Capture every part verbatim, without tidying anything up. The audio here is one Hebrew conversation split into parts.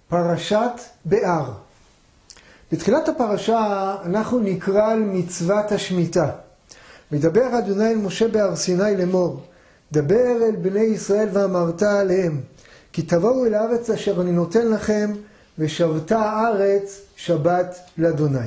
פרשת בהר. בתחילת הפרשה אנחנו נקרא על מצוות השמיטה. מדבר אדוני אל משה בהר סיני לאמור, דבר אל בני ישראל ואמרת עליהם, כי תבואו אל הארץ אשר אני נותן לכם, ושבתה הארץ שבת לאדוני.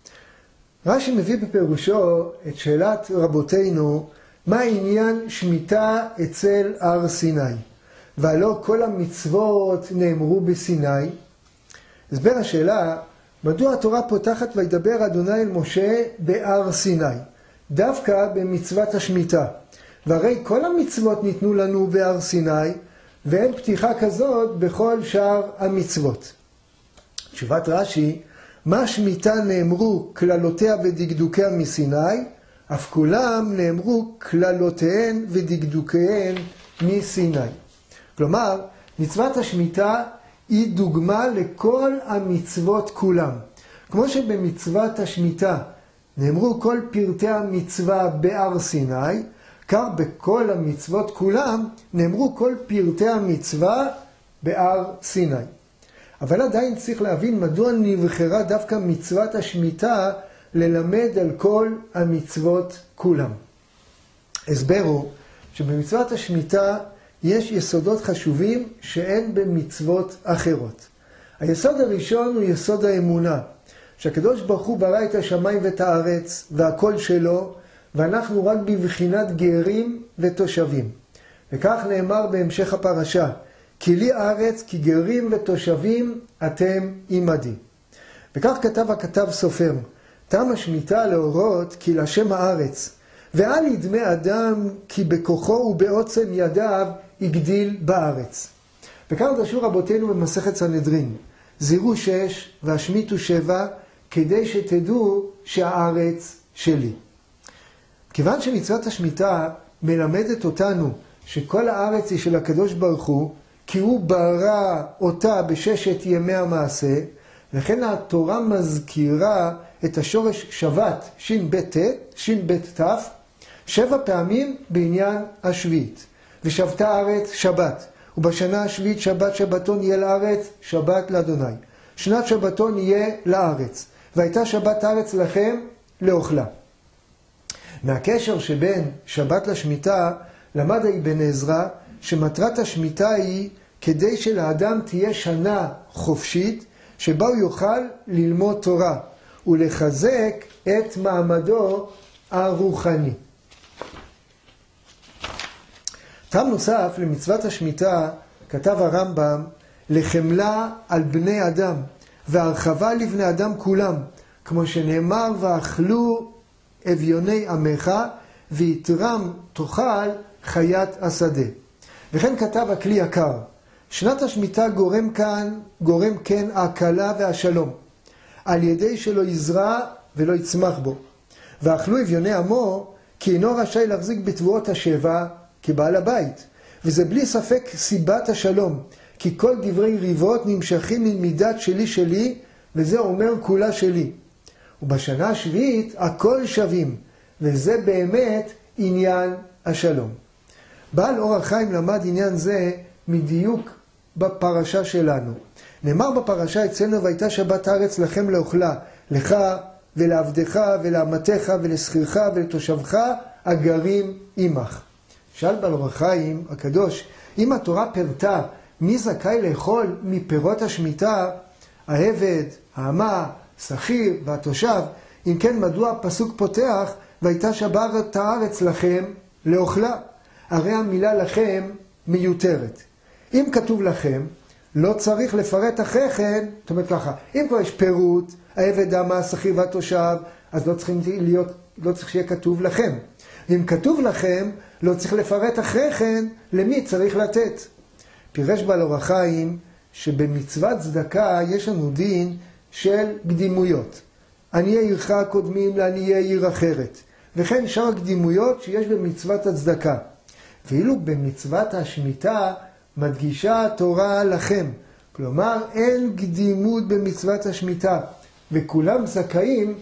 רש"י מביא בפירושו את שאלת רבותינו, מה עניין שמיטה אצל הר סיני? והלא כל המצוות נאמרו בסיני. הסבר השאלה, מדוע התורה פותחת וידבר אדוני אל משה בהר סיני, דווקא במצוות השמיטה? והרי כל המצוות ניתנו לנו בהר סיני, ואין פתיחה כזאת בכל שאר המצוות. תשובת רש"י, מה שמיטה נאמרו כללותיה ודקדוקיה מסיני, אף כולם נאמרו כללותיהן ודקדוקיהן מסיני. כלומר, מצוות השמיטה היא דוגמה לכל המצוות כולם. כמו שבמצוות השמיטה נאמרו כל פרטי המצווה בהר סיני, כך בכל המצוות כולם נאמרו כל פרטי המצווה בהר סיני. אבל עדיין צריך להבין מדוע נבחרה דווקא מצוות השמיטה ללמד על כל המצוות כולם. הסבר הוא שבמצוות השמיטה יש יסודות חשובים שאין במצוות אחרות. היסוד הראשון הוא יסוד האמונה, שהקדוש ברוך הוא ברא את השמיים ואת הארץ והכל שלו, ואנחנו רק בבחינת גרים ותושבים. וכך נאמר בהמשך הפרשה, כי לי הארץ כי גרים ותושבים אתם עמדי. וכך כתב הכתב סופר, תם השמיטה להורות כי לשם הארץ, ואל ידמה אדם כי בכוחו ובעוצם ידיו יגדיל בארץ. וכך דרשו רבותינו במסכת סנהדרין, זירו שש והשמיטו שבע, כדי שתדעו שהארץ שלי. כיוון שמצוות השמיטה מלמדת אותנו שכל הארץ היא של הקדוש ברוך הוא, כי הוא ברא אותה בששת ימי המעשה, לכן התורה מזכירה את השורש שבת, שין בית ת, שין בית תף, שבע פעמים בעניין השביעית. ושבתה הארץ שבת, ובשנה השביעית שבת שבתון יהיה לארץ, שבת לאדוני. שנת שבתון יהיה לארץ, והייתה שבת הארץ לכם לאוכלה. מהקשר שבין שבת לשמיטה, למד אבן עזרא שמטרת השמיטה היא כדי שלאדם תהיה שנה חופשית, שבה הוא יוכל ללמוד תורה ולחזק את מעמדו הרוחני. טעם נוסף למצוות השמיטה, כתב הרמב"ם, לחמלה על בני אדם והרחבה לבני אדם כולם, כמו שנאמר, ואכלו אביוני עמך ויתרם תאכל חיית השדה. וכן כתב הכלי יקר, שנת השמיטה גורם כאן, גורם כן ההקלה והשלום, על ידי שלא יזרע ולא יצמח בו. ואכלו אביוני עמו, כי אינו רשאי להחזיק בתבואות השבע כבעל הבית. וזה בלי ספק סיבת השלום, כי כל דברי ריבות נמשכים ממידת שלי שלי, וזה אומר כולה שלי. ובשנה השביעית הכל שווים, וזה באמת עניין השלום. בעל אור החיים למד עניין זה מדיוק בפרשה שלנו. נאמר בפרשה אצלנו, והייתה שבת הארץ לכם לאוכלה, לך ולעבדך ולאמתך ולשכירך ולתושבך הגרים עמך. שאל בעל אור החיים הקדוש, אם התורה פרטה מי זכאי לאכול מפירות השמיטה, העבד, האמה, שכיר והתושב, אם כן מדוע הפסוק פותח והייתה שבת הארץ לכם לאוכלה? הרי המילה לכם מיותרת. אם כתוב לכם, לא צריך לפרט אחרי כן, זאת אומרת ככה, אם כבר יש פירוט, העבד, האמה, השכיר והתושב, אז לא צריכים להיות, לא צריך שיהיה כתוב לכם. ואם כתוב לכם, לא צריך לפרט אחרי כן למי צריך לתת. פירש בעל אור החיים שבמצוות צדקה יש לנו דין של קדימויות. עניי עירך קודמים לעניי עיר אחרת. וכן שאר הקדימויות שיש במצוות הצדקה. ואילו במצוות השמיטה מדגישה התורה לכם. כלומר אין קדימות במצוות השמיטה. וכולם זכאים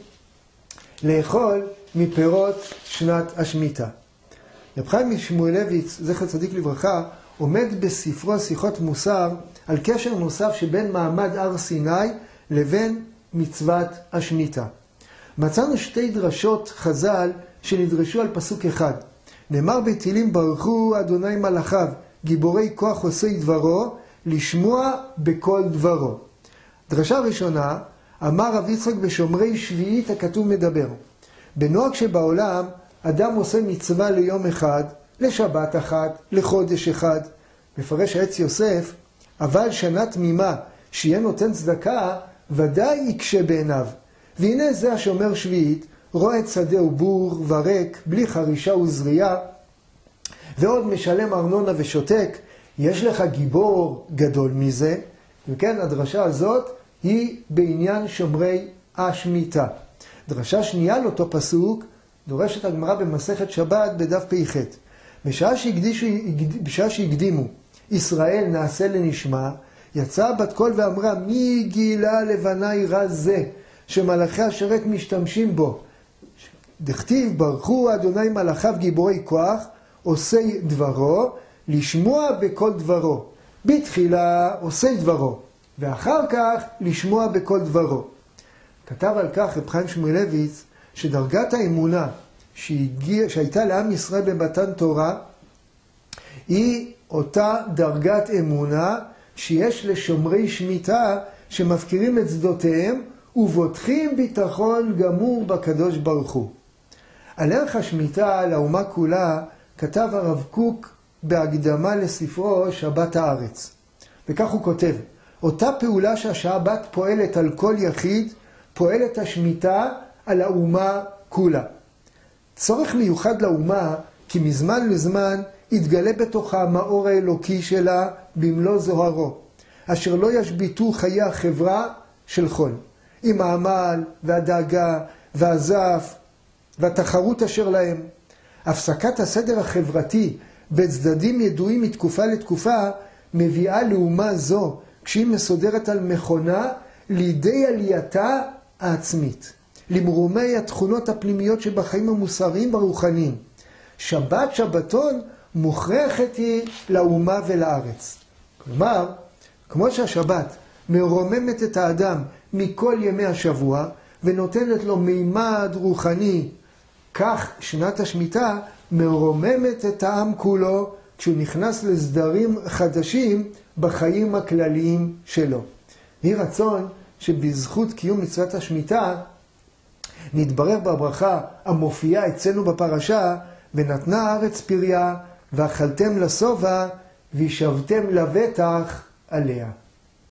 לאכול מפירות שנת השמיטה. רב חיים משמואלביץ, זכר צדיק לברכה, עומד בספרו שיחות מוסר על קשר נוסף שבין מעמד הר סיני לבין מצוות השמיטה. מצאנו שתי דרשות חז"ל שנדרשו על פסוק אחד. נאמר בתהילים ברכו אדוני מלאכיו, גיבורי כוח עושי דברו, לשמוע בכל דברו. דרשה ראשונה, אמר רב יצחק בשומרי שביעית הכתוב מדבר. בנוהג שבעולם אדם עושה מצווה ליום אחד, לשבת אחת, לחודש אחד. מפרש העץ יוסף, אבל שנה תמימה שיהיה נותן צדקה, ודאי יקשה בעיניו. והנה זה השומר שביעית, רואה את שדה ובור וריק, בלי חרישה וזריעה, ועוד משלם ארנונה ושותק. יש לך גיבור גדול מזה? וכן, הדרשה הזאת היא בעניין שומרי השמיטה. דרשה שנייה לאותו פסוק, דורשת הגמרא במסכת שבת בדף פ"ח. בשעה שהקדישו, בשעה שהקדימו, ישראל נעשה לנשמע, יצאה בת קול ואמרה, מי גילה לבני רע זה, שמלאכי השרת משתמשים בו. דכתיב, ברכו אדוני מלאכיו גיבורי כוח, עושי דברו, לשמוע בכל דברו. בתחילה עושי דברו, ואחר כך לשמוע בכל דברו. כתב על כך רב חיים שמואלביץ, שדרגת האמונה שהגיע, שהייתה לעם ישראל במתן תורה, היא אותה דרגת אמונה שיש לשומרי שמיטה שמפקירים את שדותיהם ובוטחים ביטחון גמור בקדוש ברוך הוא. על ערך השמיטה לאומה כולה כתב הרב קוק בהקדמה לספרו שבת הארץ. וכך הוא כותב, אותה פעולה שהשבת פועלת על כל יחיד, פועלת השמיטה על האומה כולה. צורך מיוחד לאומה, כי מזמן לזמן יתגלה בתוכה המאור האלוקי שלה במלוא זוהרו, אשר לא ישביתו חיי החברה של חול, עם העמל והדאגה והזף והתחרות אשר להם. הפסקת הסדר החברתי בצדדים ידועים מתקופה לתקופה מביאה לאומה זו, כשהיא מסודרת על מכונה, לידי עלייתה העצמית, למרומי התכונות הפנימיות שבחיים המוסריים והרוחניים. שבת שבתון מוכרחת היא לאומה ולארץ. כלומר, כמו שהשבת מרוממת את האדם מכל ימי השבוע ונותנת לו מימד רוחני, כך שנת השמיטה מרוממת את העם כולו כשהוא נכנס לסדרים חדשים בחיים הכלליים שלו. יהי רצון שבזכות קיום מצוות השמיטה נתברר בברכה המופיעה אצלנו בפרשה, ונתנה הארץ פריה ואכלתם לשובע וישבתם לבטח עליה.